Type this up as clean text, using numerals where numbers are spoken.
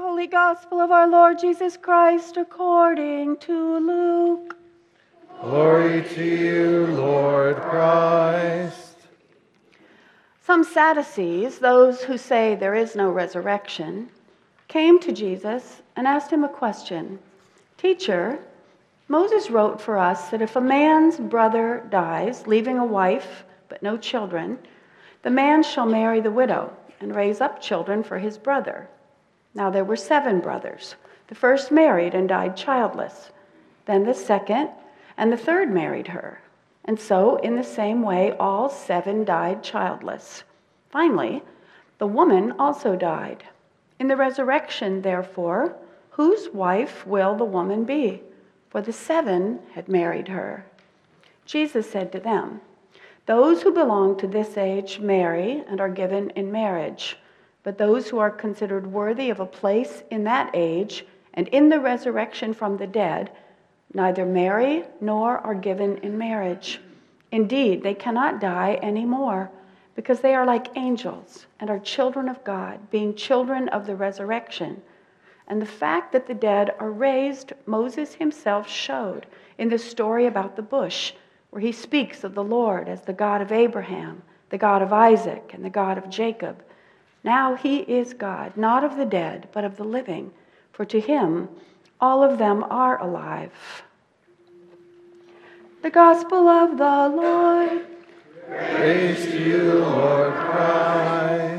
Holy Gospel of our Lord Jesus Christ according to Luke. Glory to you, Lord Christ. Some Sadducees, those who say there is no resurrection, came to Jesus and asked him a question. Teacher, Moses wrote for us that if a man's brother dies, leaving a wife but no children, the man shall marry the widow and raise up children for his brother. Now there were 7 brothers. The first married and died childless. Then the second and the third married her. And so, in the same way, all 7 died childless. Finally, the woman also died. In the resurrection, therefore, whose wife will the woman be? For the 7 had married her. Jesus said to them, those who belong to this age marry and are given in marriage. But those who are considered worthy of a place in that age and in the resurrection from the dead neither marry nor are given in marriage. Indeed, they cannot die anymore, because they are like angels and are children of God, being children of the resurrection. And the fact that the dead are raised, Moses himself showed in the story about the bush, where he speaks of the Lord as the God of Abraham, the God of Isaac, and the God of Jacob. Now he is God, not of the dead, but of the living, for to him all of them are alive. The Gospel of the Lord. Praise to you, Lord Christ.